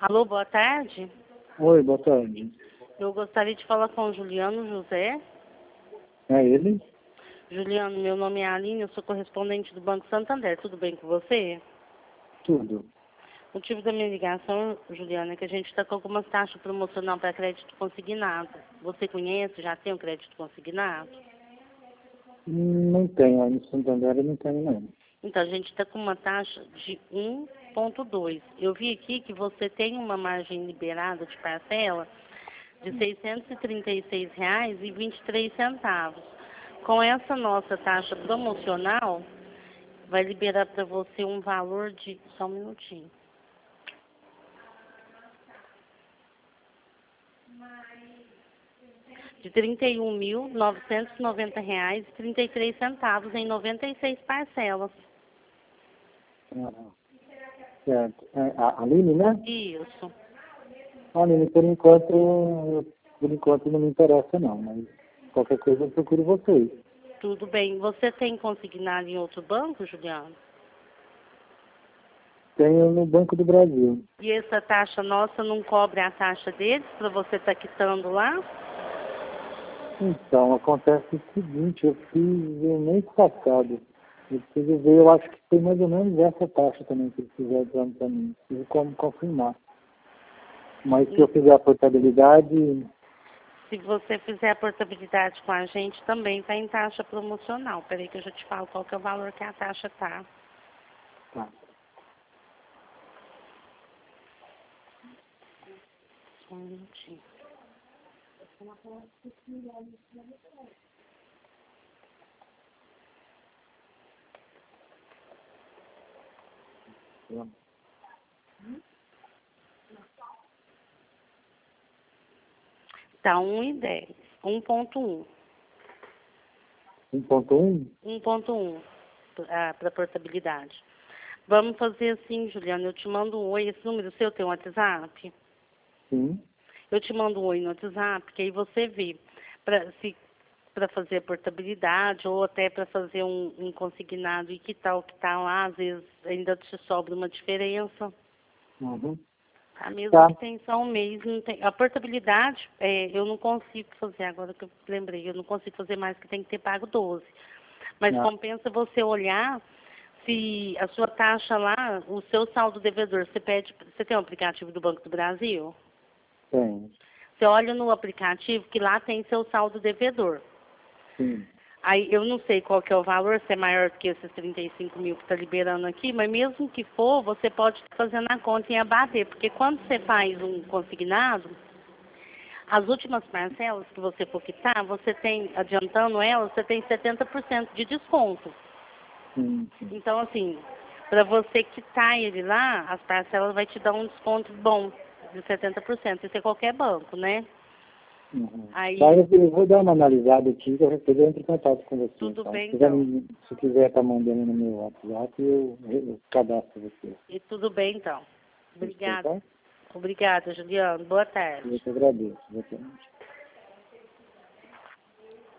Alô, boa tarde. Oi, boa tarde. Eu gostaria de falar com o Juliano José. É ele? Juliano, meu nome é Aline, eu sou correspondente do Banco Santander. Tudo bem com você? Tudo. O motivo da minha ligação, Juliano, é que a gente está com algumas taxas promocional para crédito consignado. Você conhece, já tem o crédito consignado? Não tenho, aí no Santander eu não tenho não. Então, a gente está com uma taxa de 1,2. Eu vi aqui que você tem uma margem liberada de parcela de R$ 636,23. Com essa nossa taxa promocional, vai liberar para você um valor de... Só um minutinho. De R$ 31.990,33 em 96 parcelas. Ah, certo. É, a Aline, né? Isso. Aline, por enquanto não me interessa não, mas qualquer coisa eu procuro vocês. Tudo bem. Você tem consignado em outro banco, Juliano? Tenho no Banco do Brasil. E essa taxa nossa não cobre a taxa deles para você estar quitando lá? Então, acontece o seguinte, eu fiz o mês passado. Eu preciso ver, eu acho que foi mais ou menos essa taxa também que eles fizeram para mim. Preciso confirmar. Mas se eu fizer a portabilidade, Se você fizer a portabilidade com a gente, também está em taxa promocional. Peraí que eu já te falo qual que é o valor que a taxa tá. tá. Só um minutinho. Tá 1,10. 1,1. 1.1? 1,1 para portabilidade. Vamos fazer assim, Juliana, eu te mando um oi. Esse número seu tem um WhatsApp? Sim. Eu te mando um oi no WhatsApp, que aí você vê para fazer a portabilidade ou até para fazer um consignado e quitar o que está lá, às vezes ainda te sobra uma diferença. Uhum. Tá? Mesmo Tá. que tenha só um mês, não tem. A portabilidade, eu não consigo fazer, agora que eu lembrei, eu não consigo fazer mais que tem que ter pago 12. Mas Não. compensa você olhar se a sua taxa lá, o seu saldo devedor, você tem um aplicativo do Banco do Brasil? Tem. Você olha no aplicativo que lá tem seu saldo devedor. Sim. Aí eu não sei qual que é o valor, se é maior do que esses 35 mil que está liberando aqui, mas mesmo que for, você pode estar fazendo a conta em abater, porque quando você faz um consignado, as últimas parcelas que você for quitar, você tem, adiantando elas, você tem 70% de desconto. Sim. Sim. Então, assim, para você quitar ele lá, as parcelas vai te dar um desconto bom de 70%. Isso é qualquer banco, né? Uhum. Aí, Tá, eu vou dar uma analisada aqui, eu entro em contato com você. tudo Então. bem, Se quiser, então. se quiser estar mandando no meu WhatsApp, eu cadastro você. E tudo bem, então. Obrigada. Tá? Obrigada, Juliano. Boa tarde. Eu te agradeço. Boa tarde.